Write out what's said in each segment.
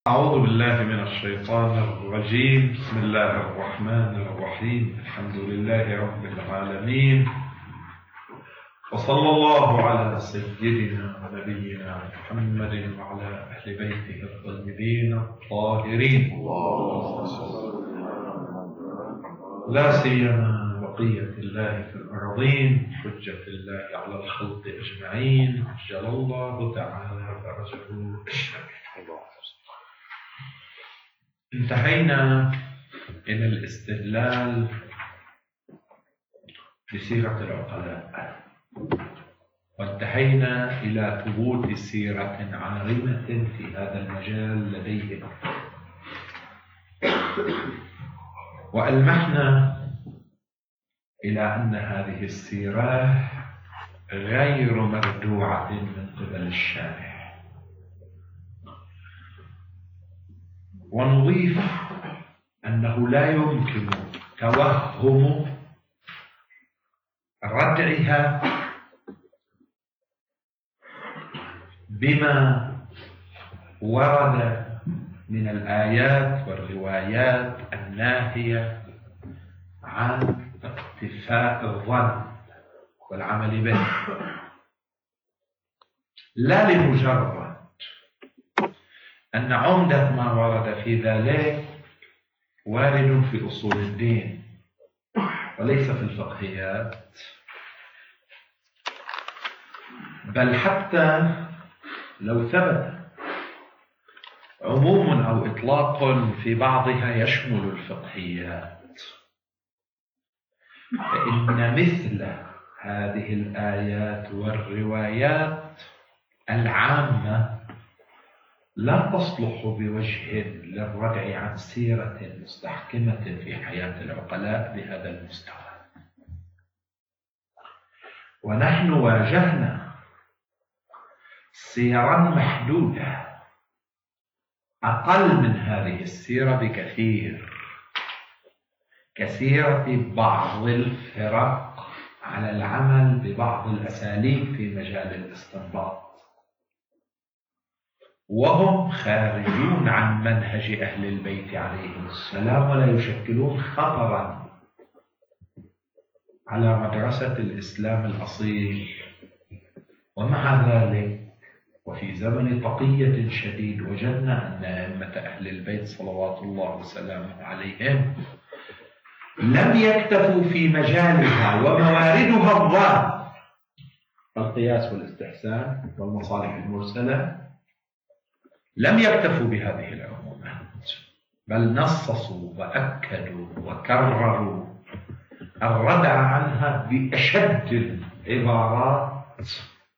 أعوذ بالله من الشيطان الرجيم. بسم الله الرحمن الرحيم. الحمد لله رب العالمين، وصلى الله على سيدنا ونبينا محمد وعلى أهل بيته الطيبين الطاهرين، لا سيما بقية الله في الأرضين، حجة الله على الخلق أجمعين، عجل الله تعالى فرجه الشريف. انتهينا إلى الاستدلال بسيرة العقلاء، وانتهينا إلى ثبوت سيرة عارمة في هذا المجال لديهم، وألمحنا إلى أن هذه السيرة غير مردوعة من قبل الشارع. ونضيف أنه لا يمكن توهم ردعها بما ورد من الآيات والروايات الناهية عن اقتفاء الظن والعمل به، لا لمجرد أن عمدة ما ورد في ذلك وارد في أصول الدين وليس في الفقهيات، بل حتى لو ثبت عموم أو إطلاق في بعضها يشمل الفقهيات، فإن مثل هذه الآيات والروايات العامة لا تصلح بوجه للردع عن سيرة مستحكمة في حياة العقلاء بهذا المستوى. ونحن واجهنا سيرا محدودة أقل من هذه السيرة بكثير، كسيرة بعض الفرق على العمل ببعض الأساليب في مجال الاستنباط، وهم خارجون عن منهج أهل البيت عليهم السلام، ولا يشكلون خطرا على مدرسة الإسلام الأصيل. ومع ذلك وفي زمن تقية شديد وجدنا أن أئمة أهل البيت صلوات الله وسلامه عليهم لم يكتفوا في مجالها ومواردها الظاهرة القياس والاستحسان والمصالح المرسلة، لم يكتفوا بهذه العمومات، بل نصصوا وأكدوا وكرروا الردع عنها بأشد العبارات،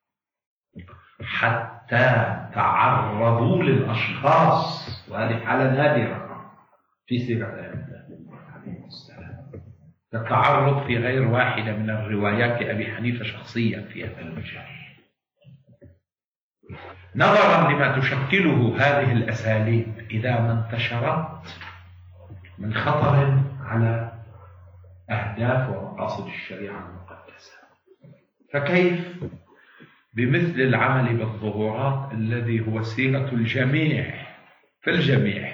حتى تعرضوا للأشخاص، وهذه حالة نادرة في سيرة عليه السلام، التعرض في غير واحدة من الروايات لأبي حنيفة شخصيا في هذا المجال، نظرا لما تشكله هذه الأساليب إذا ما انتشرت من خطر على أهداف ومقاصد الشريعة المقدسة. فكيف بمثل العمل بالظهورات الذي هو سيرة الجميع في الجميع؟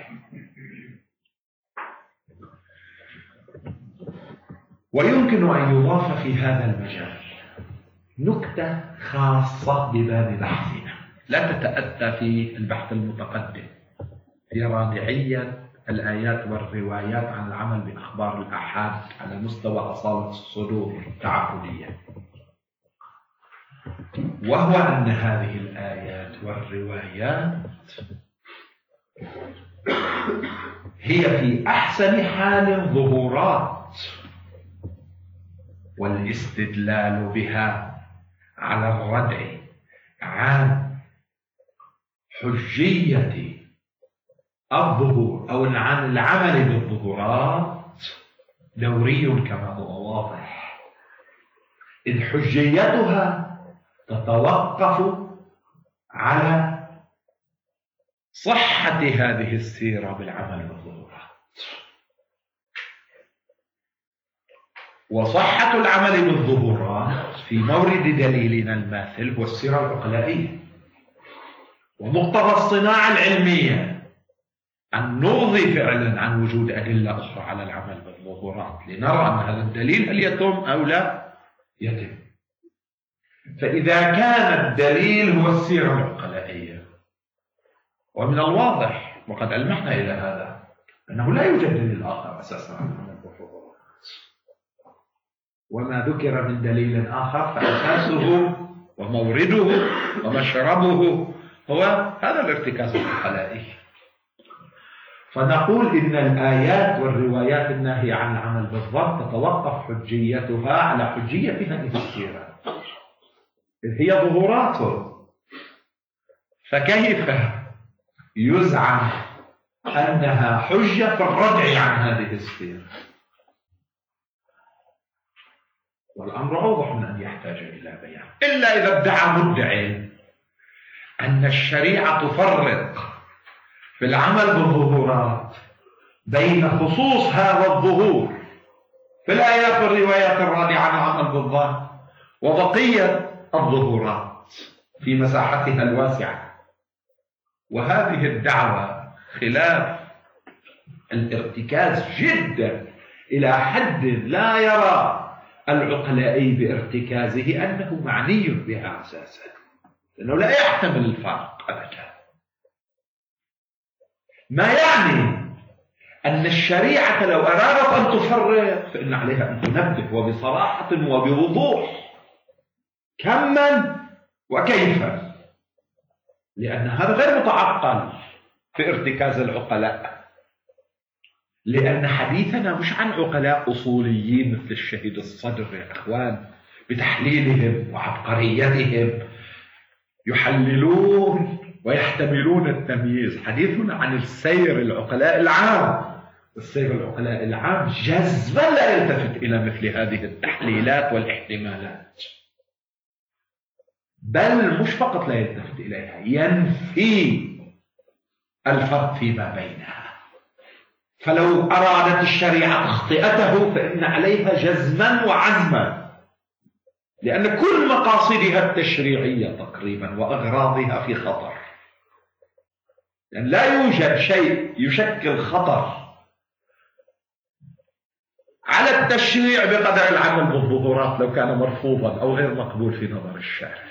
ويمكن أن يضاف في هذا المجال نكتة خاصة بباب بحثنا لا تتأتى في البحث المتقدم في رادعية الآيات والروايات عن العمل بأخبار الآحاد على مستوى أصالة الصدور التعبدية، وهو أن هذه الآيات والروايات هي في أحسن حال ظهورات، والاستدلال بها على الردع عن حجية الظهور أو عن العمل بالظهورات دوري كما هو واضح، إذ حجيتها تتوقف على صحة هذه السيرة بالعمل بالظهورات، وصحة العمل بالظهورات في مورد دليلنا الماثل هو السيرة العقلائية، ومقتضى الصناعة العلمية أن نرضي فعلا عن وجود أدلة أخرى على العمل بالظهورات لنرى أن هذا الدليل هل يتم أو لا يتم. فإذا كان الدليل هو السيرة العقلائية، ومن الواضح وقد ألمحنا إلى هذا أنه لا يوجد دليل آخر أساسا على العمل بالظهورات، وما ذكر من دليل آخر فأساسه ومورده ومشربه هو هذا الارتكاز العقلائي. فنقول إن الآيات والروايات الناهية عن العمل بالظن تتوقف حجيتها على حجية هذه السيرة، إذ هي ظهورات. فكيف يزعم أنها حجة في الردع عن هذه السيرة؟ والأمر أوضح من أن يحتاج إلى بيان، إلا إذا ادعى مدعي أن الشريعة تفرق في العمل بالظهورات بين خصوص هذا الظهور في الآيات والروايات الرادعة عن العمل بالظن وبقية الظهورات في مساحتها الواسعة. وهذه الدعوة خلاف الارتكاز جدا إلى حد لا يرى العقلائي بارتكازه أنه معني بها أساسا، لأنه لا يحتمل الفرق أبدا. ما يعني أن الشريعة لو أرادت أن تفرق فإن عليها أن تنبه وبصراحة وبوضوح كما وكيفا، لأن هذا غير متعقل في ارتكاز العقلاء، لأن حديثنا مش عن عقلاء أصوليين مثل الشهيد الصدر يا إخوان بتحليلهم وعبقريتهم يحللون ويحتملون التمييز. حديثنا عن السير العقلاء العام، السير العقلاء العام جذبا لا يلتفت إلى مثل هذه التحليلات والاحتمالات، بل مش فقط لا يلتفت إليها، ينفي الفرق فيما بينها. فلو أرادت الشريعة تخطئته فإن عليها جزما وعزما، لأن كل مقاصدها التشريعية تقريبا وأغراضها في خطر، لأن لا يوجد شيء يشكل خطر على التشريع بقدر العمل بالظهورات لو كان مرفوضا أو غير مقبول في نظر الشارع،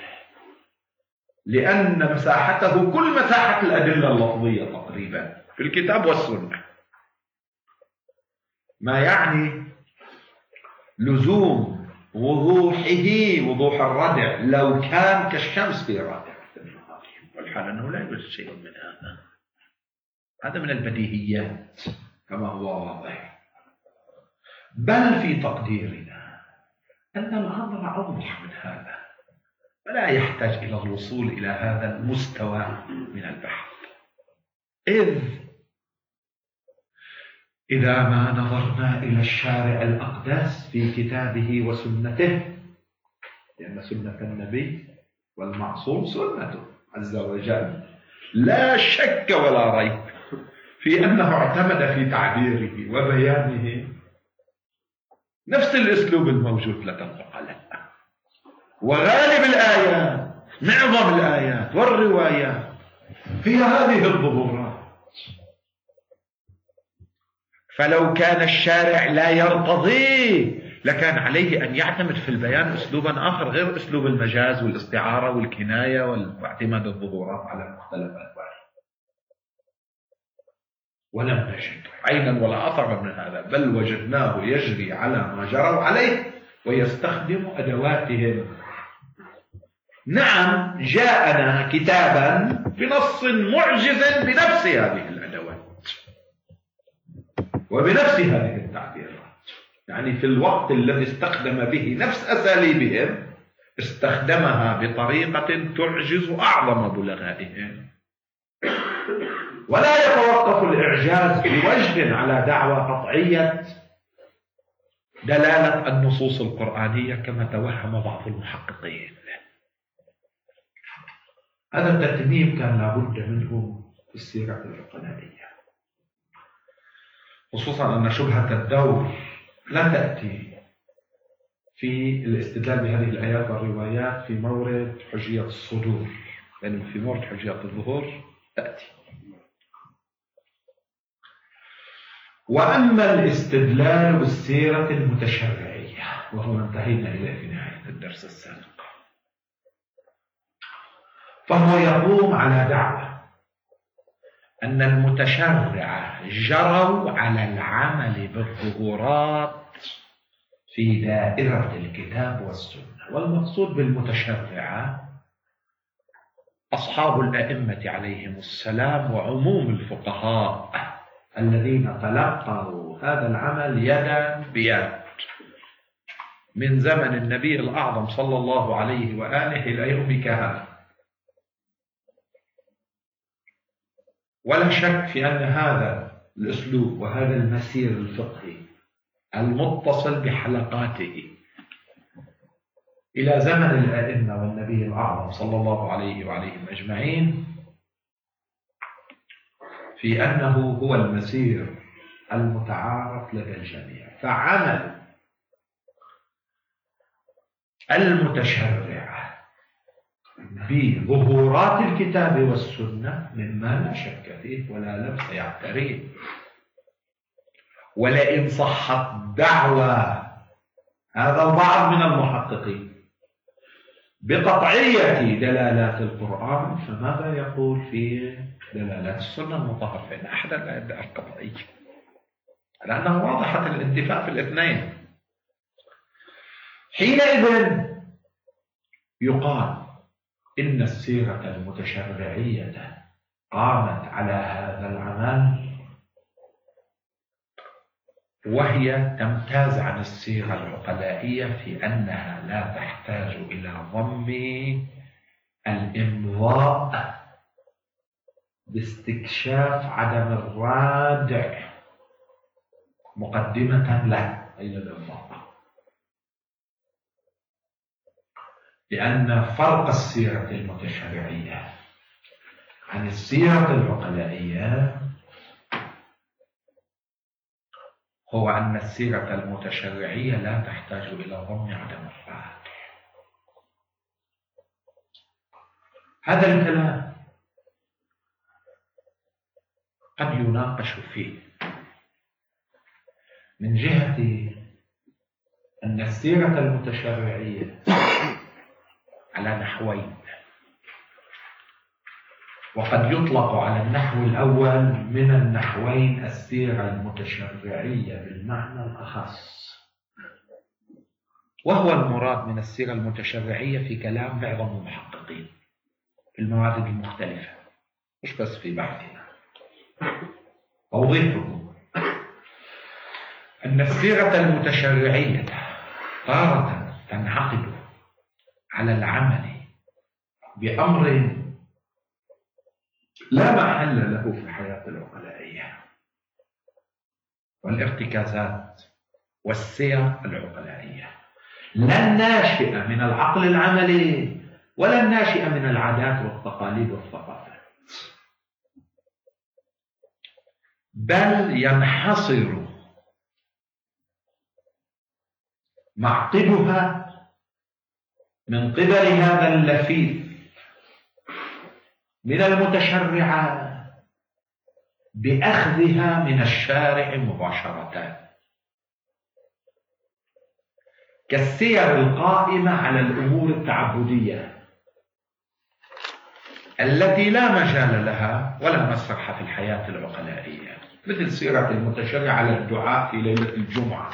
لأن مساحته كل مساحة الأدلة اللفظية تقريبا في الكتاب والسنة. ما يعني لزوم وضوح الردع لو كان كالشمس في رادعة النهار، والحال أنه لا يوجد شيء من هذا. هذا من البديهيات كما هو واضح، بل في تقديرنا أن الأمر أوضح من هذا، فلا يحتاج إلى الوصول إلى هذا المستوى من البحث. إذا ما نظرنا إلى الشارع الأقدس في كتابه وسنته، لأن سنة النبي والمعصوم سنته عز وجل لا شك ولا ريب في أنه اعتمد في تعبيره وبيانه نفس الأسلوب الموجود لدى العقلاء. وغالب الآيات، معظم الآيات والروايات هي هذه الظهورات. فلو كان الشارع لا يرتضي لكان عليه أن يعتمد في البيان أسلوبا آخر غير أسلوب المجاز والاستعارة والكناية واعتماد الظهورات على مختلف أنواعها. ولم نجد عينا ولا أثرا من هذا، بل وجدناه يجري على ما جروا عليه ويستخدم أدواتهم. نعم، جاءنا كتابا بنص معجز بنفس هذه الأدوات وبنفس هذه التعبيرات، يعني في الوقت الذي استخدم به نفس أساليبهم استخدمها بطريقة تعجز أعظم بلغائهم. ولا يتوقف الإعجاز بوجه على دعوى قطعية دلالة النصوص القرآنية كما توهم بعض المحققين. هذا التتميم كان لابد منه في السيرة العقلائية، خصوصا أن شبهة الدور لا تأتي في الاستدلال بهذه الآيات والروايات في مورد حجية الصدور، لأن في مورد حجية الظهور تأتي. وأما الاستدلال بالسيرة المتشرعية، وهو ما انتهينا إليه في نهاية الدرس السابق، فهو يقوم على دعوة أن المتشرع جروا على العمل بالظهورات في دائرة الكتاب والسنة. والمقصود بالمتشرعة أصحاب الأئمة عليهم السلام وعموم الفقهاء الذين تلقوا هذا العمل يدا بيد من زمن النبي الأعظم صلى الله عليه وآله إلى يومك هذا. ولا شك في أن هذا الأسلوب وهذا المسير الفقهي المتصل بحلقاته إلى زمن الأئمة والنبي الأعظم صلى الله عليه وعليهم أجمعين، في أنه هو المسير المتعارف لدى الجميع. فعمل المتشرع بظهورات الكتاب والسنة مما لا شك فيه ولا لبس يعتريه. ولئن صحت دعوى هذا البعض من المحققين بقطعية دلالات القرآن، فماذا يقول في دلالات السنة المطهرة؟ فإن أحدا لا يدعي القطعية، لأنها واضحة الاندفاع في الاثنين. حينئذ يقال إن السيرة المتشرعية قامت على هذا العمل، وهي تمتاز عن السيرة العقلائية في أنها لا تحتاج إلى ضم الإمضاء باستكشاف عدم الرادع مقدمة له إلى الإمضاء، لأن فرق السيرة المتشرعية عن السيرة العقلائية هو أن السيرة المتشرعية لا تحتاج إلى ضم عدم الرادع. هذا الكلام قد يناقش فيه من جهة أن السيرة المتشرعية على نحوين، وقد يطلق على النحو الأول من النحوين السيرة المتشرعية بالمعنى الأخص، وهو المراد من السيرة المتشرعية في كلام معظم المحققين في الموارد المختلفة، مش بس في بحثنا. توضيحه أن السيرة المتشرعية تارة تنعقد على العمل بأمر لا محل له في الحياة العقلائية والارتكازات والسير العقلائية، لا الناشئة من العقل العملي ولا الناشئة من العادات والتقاليد والثقافات، بل ينحصر معقدها من قبل هذا اللفيف من المتشرعة بأخذها من الشارع مباشرة، كالسير القائمة على الأمور التعبدية التي لا مجال لها ولا مسرح في الحياة العقلائية، مثل سيرة المتشرع على الدعاء في ليلة الجمعة،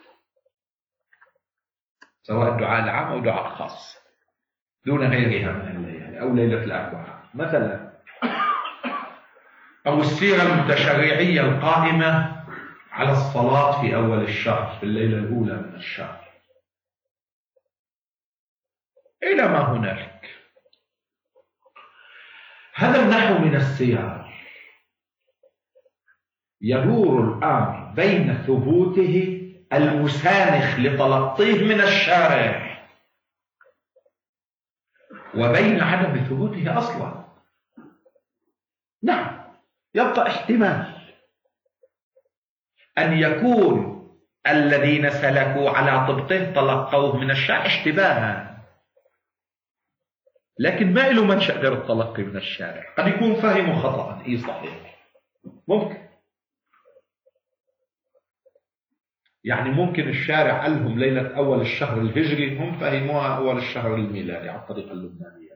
سواء الدعاء العام أو دعاء خاص دون غيرها من الليالي أو ليلة الأربعاء مثلا، أو السيرة المتشرعية القائمة على الصلاة في أول الشهر في الليلة الأولى من الشهر إلى ما هنالك. هذا النحو من السير يدور الأمر بين ثبوته المسانخ لتلقيه من الشارع وبين عدم ثبوته أصلا. نعم، يبقى احتمال أن يكون الذين سلكوا على طبقه تلقوه من الشارع اشتباها، لكن ما له منشأ غير التلقي من الشارع، قد يكون فهموا خطأ. صحيح، ممكن، يعني ممكن الشارع قال لهم ليلة أول الشهر الهجري، هم فهموها أول الشهر الميلادي على الطريقة اللبنانية.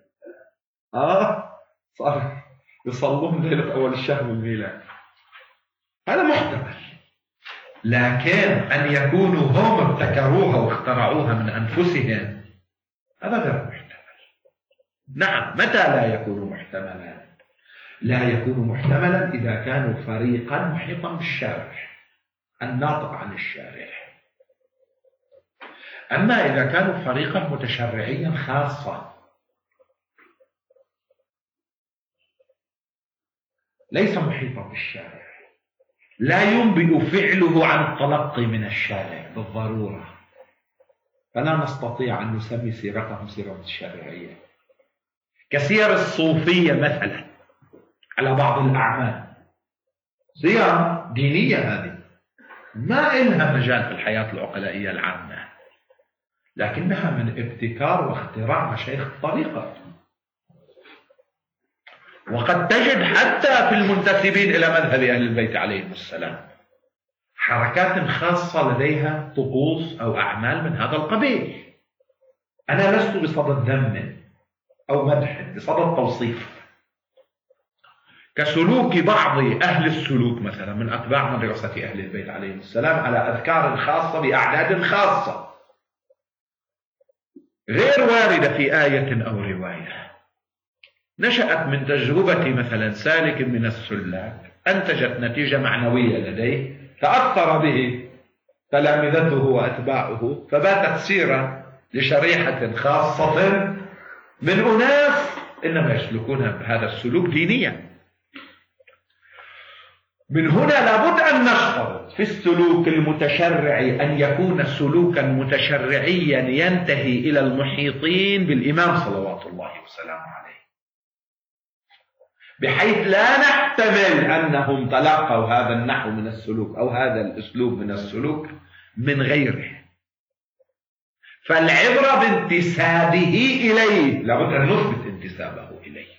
صار يصلون ليلة أول الشهر الميلادي، هذا محتمل. لكن أن يكونوا هم ابتكروها واخترعوها من أنفسهم هذا غير محتمل. نعم، متى لا يكون محتملا؟ لا يكون محتملا إذا كانوا فريقا محيطا بالشارع الناطق عن الشارع. أما إذا كانوا فريقا متشرعيا خاصا ليس محيطا بالشارع، لا ينبئ فعله عن التلقي من الشارع بالضرورة، فلا نستطيع أن نسمي سيرتهم سيرة متشرعية. كسير الصوفية مثلا على بعض الأعمال، سيرة دينية، هذه ما إلها مجال في الحياة العقلائية العامة، لكنها من ابتكار واختراع مشايخ الطريقة. وقد تجد حتى في المنتسبين إلى مذهب أهل البيت عليهم السلام حركات خاصة لديها طقوس أو أعمال من هذا القبيل. أنا لست بصدد ذم أو مدح، بصدد توصيف. كسلوك بعض أهل السلوك مثلا من أتباع مدرسة أهل البيت عليهم السلام على أذكار خاصة بأعداد خاصة غير واردة في آية أو رواية، نشأت من تجربة مثلا سالك من السلاك، أنتجت نتيجة معنوية لديه، تأثر به تلامذته وأتباعه، فباتت سيرة لشريحة خاصة من أناس إنما يسلكونها بهذا السلوك دينيا. من هنا لابد أن نشترط في السلوك المتشرعي أن يكون سلوكا متشرعيا ينتهي إلى المحيطين بالإمام صلوات الله وسلامه عليه، بحيث لا نحتمل أنهم تلقوا هذا النحو من السلوك أو هذا الأسلوب من السلوك من غيره. فالعبرة بانتسابه إليه، لابد أن نثبت انتسابه إليه.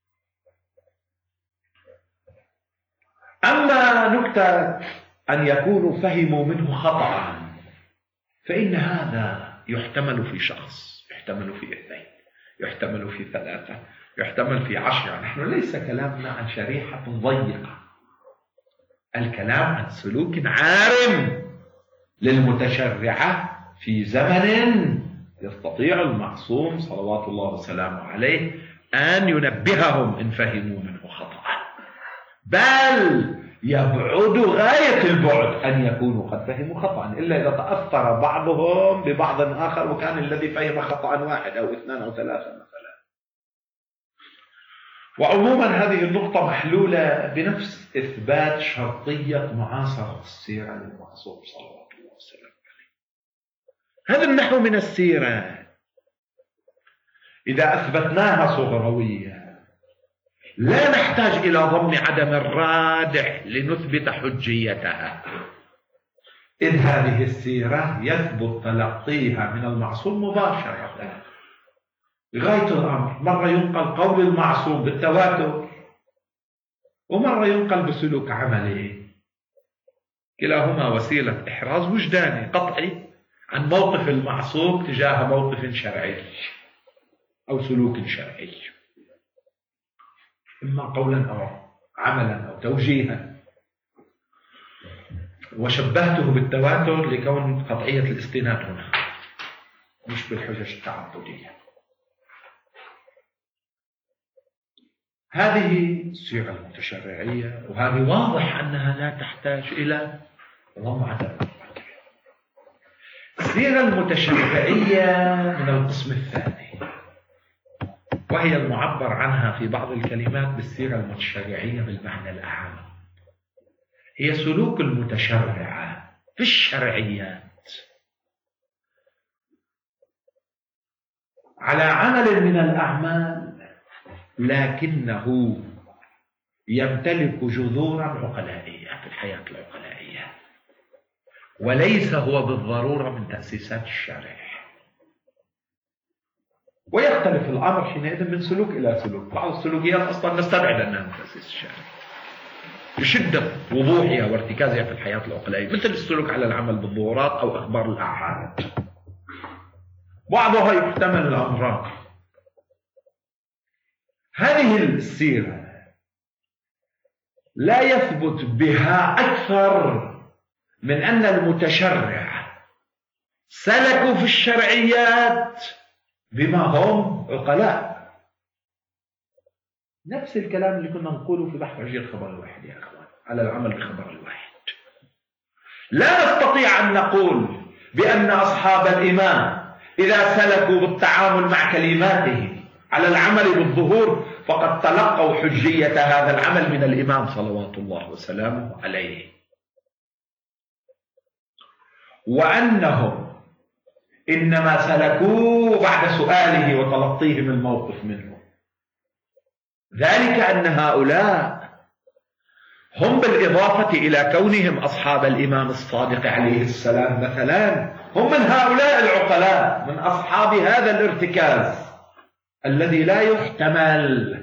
أما نكتة أن يكونوا فهموا منه خطأ، فإن هذا يحتمل في شخص، يحتمل في اثنين، يحتمل في ثلاثة، يحتمل في 10. نحن ليس كلامنا عن شريحة ضيقة، الكلام عن سلوك عارم للمتشرعة في زمن يستطيع المعصوم صلوات الله وسلامه عليه أن ينبههم إن فهموا منه خطأ، بل يبعد غاية البعد أن يكونوا قد فهموا خطأ، إلا إذا تأثر بعضهم ببعض آخر وكان الذي فهم خطأ 1 أو 2 أو 3 مثلا. وعموما هذه النقطة محلولة بنفس إثبات شرطية معاصرة السيرة للمعصوم صلوات الله وسلامه عليه. هذا النحو من السيرة إذا أثبتناها صغروية لا نحتاج إلى ضمن عدم الرادع لنثبت حجيتها، إذ هذه السيرة يثبت تلقيها من المعصوم مباشرة لغاية الأمر. مرة ينقل قول المعصوم بالتواتر، ومرة ينقل بسلوك عملي، كلاهما وسيلة إحراز وجداني قطعي عن موقف المعصوم تجاه موقف شرعي أو سلوك شرعي، إما قولا أو عملا أو توجيها. وشبهته بالتواتر لكون قطعية الاستناد هنا مش بالحجج التعبدية. هذه السيرة المتشرعية، وهذه واضح أنها لا تحتاج إلى ضم عدم. السيرة المتشرعية من القسم الثاني، وهي المعبر عنها في بعض الكلمات بالسيرة المتشرعية بالمعنى الأعم. هي سلوك المتشرعة في الشرعيات على عمل من الأعمال، لكنه يمتلك جذورا عقلائية في الحياة العقلائية، وليس هو بالضرورة من تأسيسات الشرع. ويختلف الأمر حينئذ من سلوك إلى سلوك. بعض السلوكيات أصلا نستبعد أنها من تأسيس الشرع، بشدة وضوحها وارتكازها في الحياة العقلائية، مثل السلوك على العمل بالظهورات أو أخبار الأعراض. بعضها يحتمل الأمراض. هذه السيرة لا يثبت بها أكثر من أن المتشرع سلكوا في الشرعيات بما هم عقلاء. نفس الكلام اللي كنا نقوله في بحث عجير خبر الواحد يا أخوان، على العمل بخبر الواحد. لا نستطيع أن نقول بأن أصحاب الإمام إذا سلكوا بالتعامل مع كلماته على العمل بالظهور فقد تلقوا حجية هذا العمل من الإمام صلوات الله وسلامه عليه، وأنهم إنما سلكوا بعد سؤاله وتلقيهم الموقف منه. ذلك أن هؤلاء هم بالإضافة إلى كونهم أصحاب الإمام الصادق عليه السلام مثلا، هم من هؤلاء العقلاء، من أصحاب هذا الارتكاز الذي لا يحتمل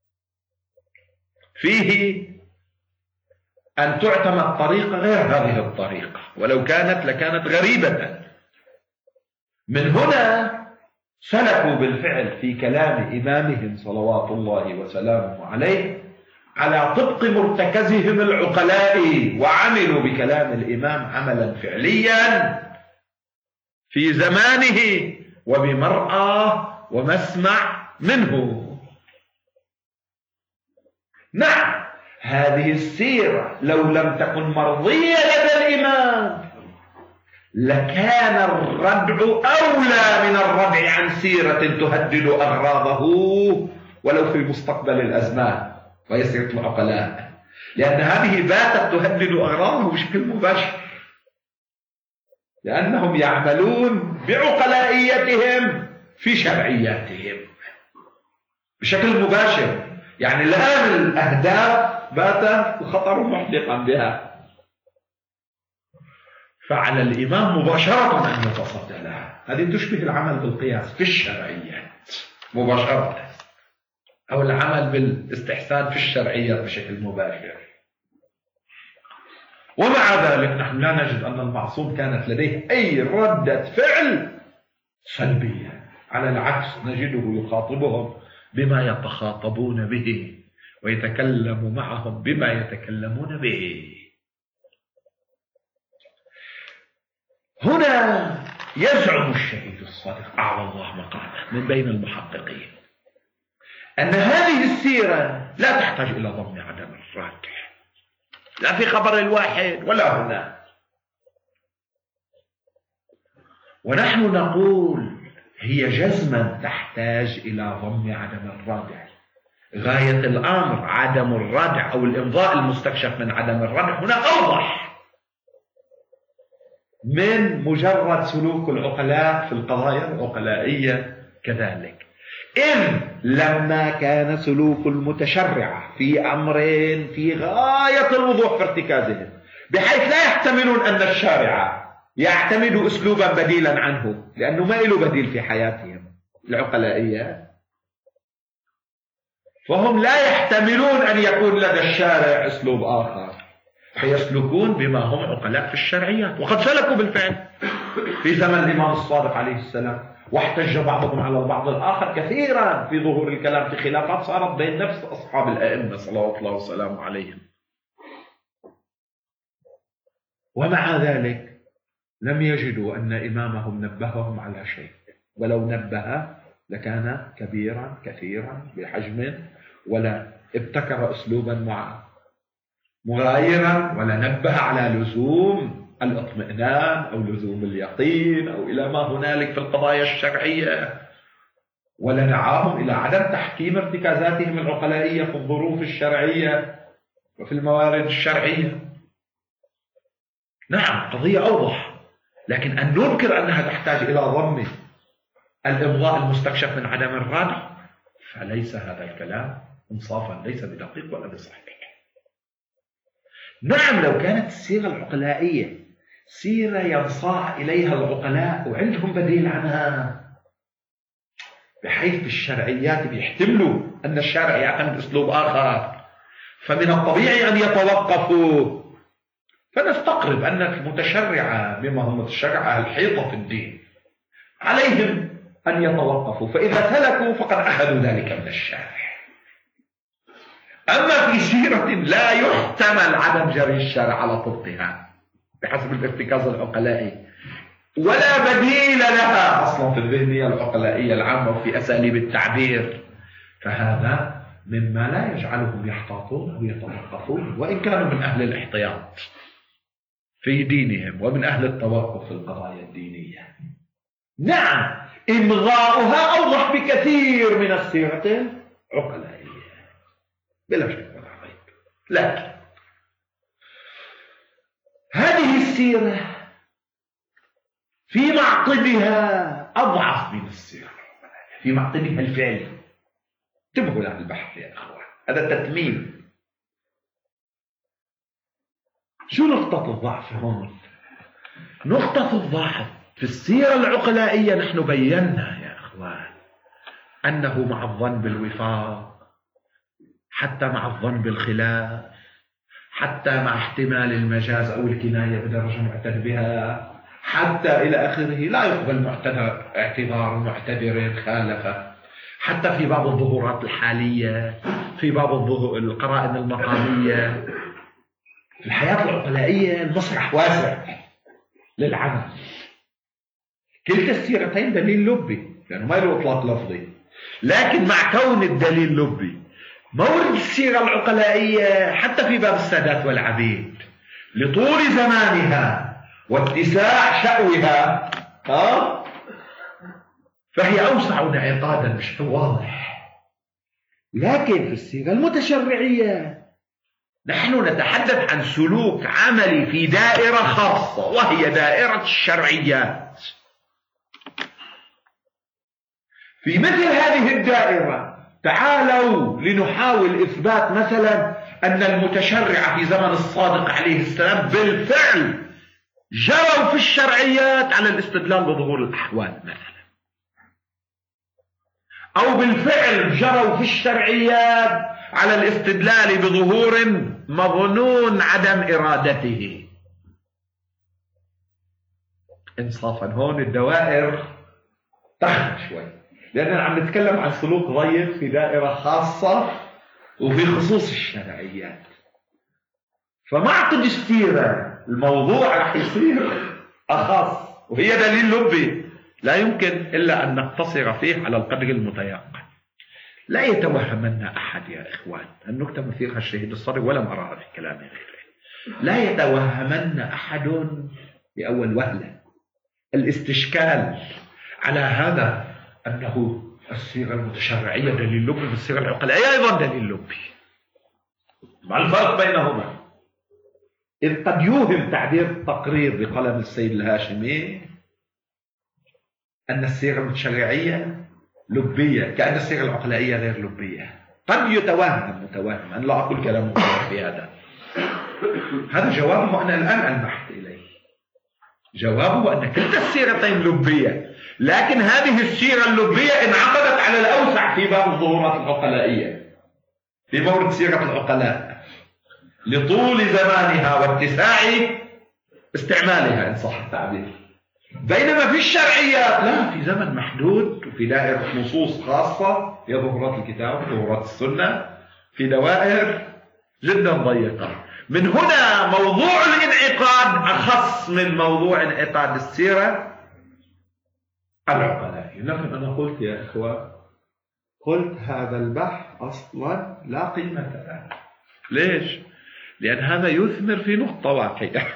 فيه أن تعتمد طريقة غير هذه الطريقة، ولو كانت لكانت غريبة. من هنا سلكوا بالفعل في كلام إمامهم صلوات الله وسلامه عليه على طبق مرتكزهم العقلائي، وعملوا بكلام الإمام عملا فعليا في زمانه وبمرأى ومسمع منه. نعم، هذه السيرة لو لم تكن مرضية لدى الإمام لكان الردع أولى من الردع عن سيرة تهدد أغراضه ولو في مستقبل الأزمان وهي سيرة العقلاء، لأن هذه باتت تهدد أغراضه بشكل مباشر، لأنهم يعملون بعقلائيتهم في شرعياتهم بشكل مباشر. يعني الآن الأهداف باتت الخطر محدقا بها، فعلى الإمام مباشرة أن يتصدى لها. هذه تشبه العمل بالقياس في الشرعيات مباشرة، أو العمل بالاستحسان في الشرعيات بشكل مباشر. ومع ذلك نحن لا نجد أن المعصوم كانت لديه أي ردة فعل سلبية، على العكس نجده يخاطبهم بما يتخاطبون به ويتكلم معهم بما يتكلمون به. هنا يزعم الشهيد الصادق أعلى الله مقامه من بين المحققين أن هذه السيرة لا تحتاج إلى ضم عدم الراجح، لا في خبر الواحد ولا هنا. ونحن نقول هي جزما تحتاج إلى ضم عدم الرادع. غاية الأمر عدم الردع أو الإمضاء المستكشف من عدم الردع هنا أوضح من مجرد سلوك العقلاء في القضايا العقلائية كذلك. إذ لما كان سلوك المتشرعة في أمرين في غاية الوضوح في ارتكازهم بحيث لا يحتملون أن الشارع يعتمد أسلوبا بديلا عنه، لأنه ما له بديل في حياتهم العقلائية، فهم لا يحتملون أن يكون لدى الشارع أسلوب آخر، فيسلكون بما هم عقلاء في الشرعيات. وقد سلكوا بالفعل في زمن الإمام الصادق عليه السلام، واحتج بعضهم على البعض الآخر كثيرا في ظهور الكلام في خلافات صارت بين نفس أصحاب الأئمة صلوات الله وسلامه عليهم. ومع ذلك لم يجدوا أن إمامهم نبههم على شيء، ولو نبه لكان كبيرا كثيرا بحجمه، ولا ابتكر أسلوبا مغايرا، ولا نبه على لزوم الاطمئنان أو لزوم اليقين أو إلى ما هنالك في القضايا الشرعية، ولا دعاهم إلى عدم تحكيم ارتكازاتهم العقلائية في الظروف الشرعية وفي الموارد الشرعية. نعم قضية أوضح، لكن أن ننكر أنها تحتاج إلى ضم الإمضاء المستكشف من عدم الردع فليس هذا الكلام انصافا، ليس بدقيق ولا بصحيح. نعم لو كانت السيرة العقلائية سيرة ينصاع إليها العقلاء وعندهم بديل عنها، بحيث في الشرعيات بيحتملوا أن الشارع يعتمد أسلوب آخر، فمن الطبيعي أن يتوقفوا. فنستقرب أن المتشرعة بما هم متشرعة الحيطة في الدين عليهم أن يتوقفوا، فإذا سلكوا فقد أخذوا ذلك من الشارع. أما في سيرة لا يحتمل عدم جري الشارع على طبقها بحسب الارتكاز العقلائي، ولا بديل لها أصلا في الذهنية العقلائية العامة وفي أساليب التعبير، فهذا مما لا يجعلهم يحتاطون أو يتوقفون، وإن كانوا من أهل الاحتياط في دينهم ومن أهل التوقف في القضايا الدينية. نعم، إمضاؤها أوضح بكثير من السيرة العقلائية بلا شك ولا ريب. لكن هذه السيرة في معقدها أضعف من السيرة العقلائية، في معقدها الفعلي. انتبهوا لهذا البحث يا أخوان، هذا تتميم. شو نقطة الضعف هون؟ نقطة الضعف في السيرة العقلائية نحن بينا يا أخوان أنه مع الظن بالوفاق، حتى مع الظن بالخلاف، حتى مع احتمال المجاز أو الكناية بدرجة معتد بها، حتى إلى آخره، لا يقبل اعتبار معتبر خالفه، حتى في بعض الظهورات الحالية، في بعض القرائن المقامية. في الحياة العقلائية المسرح واسع للعمل. كلتا السيرتين دليل لبي لأنه ما له إطلاق لفظي، لكن مع كون الدليل لبي مورد السيرة العقلائية حتى في باب السادات والعبيد لطول زمانها واتساع شأوها فهي أوسع انعقادا مش واضح. لكن في السيرة المتشرعية نحن نتحدث عن سلوك عملي في دائرة خاصة وهي دائرة الشرعيات. في مثل هذه الدائرة تعالوا لنحاول إثبات مثلا أن المتشرع في زمن الصادق عليه السلام بالفعل جروا في الشرعيات على الاستدلال بظهور الأحوال مثلا، أو بالفعل جروا في الشرعيات على الاستدلال بظهور مظنون عدم إرادته. إنصافا هون الدوائر تخرج شوي، لأننا عم نتكلم عن سلوك ضيق في دائرة خاصة وفي خصوص الشرعيات. فمعقد السيرة الموضوع رح يصير أخص، وهي دليل لبي لا يمكن إلا أن نقتصر فيه على القدر المتيقن. لا يتوهمن أحد يا إخوان، النكتة مثيرها الشهيد الصادق ولم أراها في كلام غيره. لا يتوهمن أحد بأول وهلة الاستشكال على هذا أنه السيرة المتشرعية دليل لبي والسيرة العقلائية أيضا دليل لبي. ما الفرق بينهما؟ إذ قد يوهم تعبير التقرير بقلم السيد الهاشمي أن السيرة المتشرعية لبية كأن السيرة العقلائية غير لبية. قد يتوهم متوهم، أنا لا أقول كلام مختلف في هذا جوابه أنا الآن ألمحت إليه. جوابه أن كلتا السيرتين لبية، لكن هذه السيرة اللبية انعقدت على الأوسع في باب الظهورات العقلائية في مورد سيرة العقلاء لطول زمانها واتساع استعمالها إن صح التعبير. بينما في الشرعيات لا، في زمن محدود وفي دائرة نصوص خاصة هي ظهورات الكتاب وظهورات السنة في دوائر جدا ضيقة. من هنا موضوع الانعقاد أخص من موضوع انعقاد السيرة العقلائية. لكن أنا قلت يا إخوة، قلت هذا البحث أصلا لا قيمة له. ليش؟ لأن هذا يثمر في نقطة واحدة،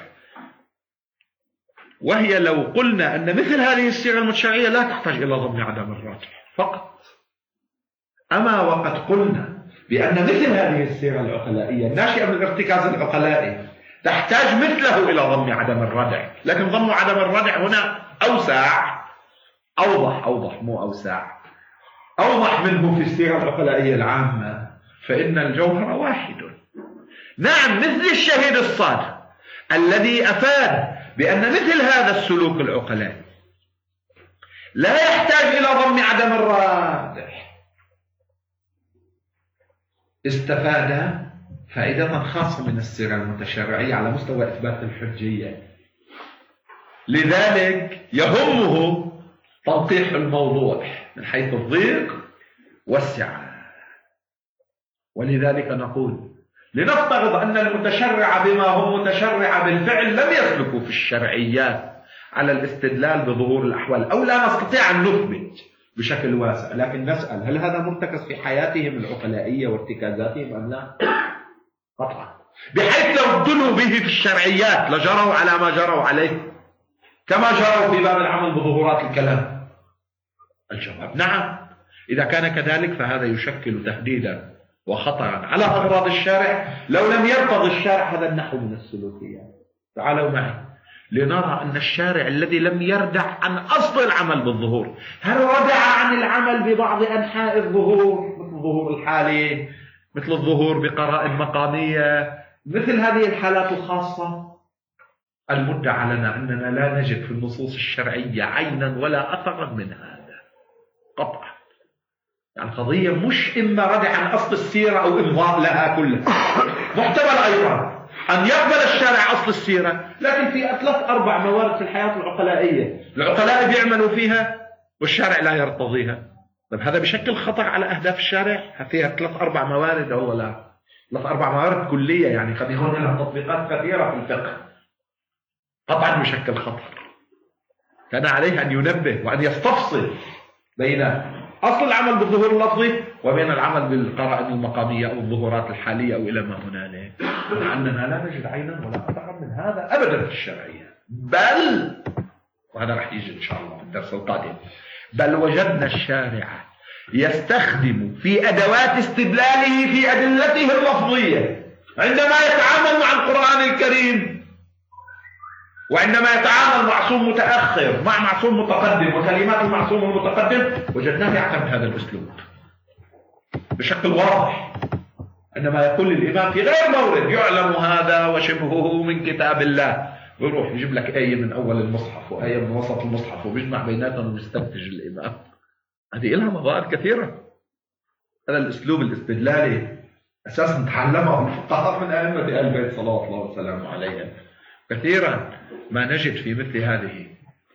وهي لو قلنا أن مثل هذه السيرة المتشرعية لا تحتاج إلى ضم عدم الراجح فقط. أما وقد قلنا بأن مثل هذه السيرة العقلائية الناشئة من الارتكاز العقلائي تحتاج مثله إلى ضم عدم الردع، لكن ضم عدم الردع هنا أوسع، أوضح مو أوسع، أوضح منه في السيرة العقلائية العامة، فإن الجوهر واحد. نعم، مثل الشهيد الصادق الذي أفاد بأن مثل هذا السلوك العقلائي لا يحتاج إلى ضم عدم الرادع، استفاد فائدة خاصة من السيرة المتشرعية على مستوى إثبات الحجية. لذلك يهمه تنقيح الموضوع من حيث الضيق والسعة. ولذلك نقول لنفترض أن المتشرع بما هم متشرع بالفعل لم يسلكوا في الشرعيات على الاستدلال بظهور الأحوال، أو لا نستطيع أن نثبت بشكل واسع، لكن نسأل هل هذا مرتكز في حياتهم العقلائية وارتكازاتهم أم لا؟ قطعا، بحيث لو ابتلوا به في الشرعيات لجروا على ما جروا عليه كما جروا في باب العمل بظهورات الكلام. الجواب نعم. إذا كان كذلك فهذا يشكل تهديدا وخطرا على أغراض الشارع لو لم يرتضي الشارع هذا النحو من السلوكيات. تعالوا معي لنرى أن الشارع الذي لم يردع عن أصل العمل بالظهور، هل ردع عن العمل ببعض أنحاء الظهور مثل الظهور الحالي، مثل الظهور بقرائن مقامية، مثل هذه الحالات الخاصة؟ المدعى لنا أننا لا نجد في النصوص الشرعية عينا ولا أثرا من هذا قطعا. يعني القضية مش إما ردع عن أصل السيرة أو إمضاء لها كلها، محتمل أيضا أن يقبل الشارع أصل السيرة لكن في 3-4 موارد في الحياة العقلائية العقلاء بيعملوا فيها والشارع لا يرتضيها. طيب هذا بشكل خطر على أهداف الشارع. فيها 3-4 موارد أو لا 3-4 موارد كلية، يعني قد يكون لها تطبيقات كثيرة في الفقه، قطعا بشكل خطر. كان عليه أن ينبه وأن يستفصل بين أصل العمل بالظهور اللفظي وبين العمل بالقرائن المقامية أو الظهورات الحالية أو إلى ما هنالك، مع أننا لا نجد عينا ولا قطعا من هذا أبدا في الشرعية. بل وهذا رح يجي إن شاء الله في الدرس القادم، بل وجدنا الشارع يستخدم في أدوات استدلاله في أدلته اللفظية عندما يتعامل مع القرآن الكريم، وعندما يتعامل معصوم متأخر مع معصوم متقدم وكلمات المعصوم المتقدم، وجدناه يعتمد هذا الأسلوب بشكل واضح. عندما يقول الإمام في غير مورد يعلم هذا وشبهه من كتاب الله، ويروح يجيب لك آية من أول المصحف وآية من وسط المصحف وبيجمع بيناتهم ويستنتج الإمام. هذه لها مظاهر كثيرة. هذا الأسلوب الاستدلالي أساسا تعلمه الفقهاء من أئمة آل البيت صلوات الله وسلامه عليهم. كثيرا ما نجد في مثل هذه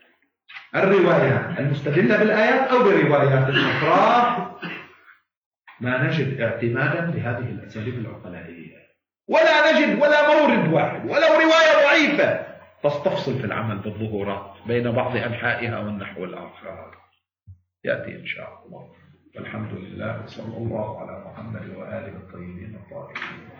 الروايات المستدلة بالآيات أو بروايات أخرى ما نجد اعتمادا بهذه الأساليب العقلائية، ولا نجد ولا مورد واحد ولو رواية ضعيفة تستفصل في العمل بالظهورات بين بعض أنحائها والنحو الآخر. يأتي إن شاء الله. والحمد لله، صلى الله على محمد وآله الطيبين الطاهرين.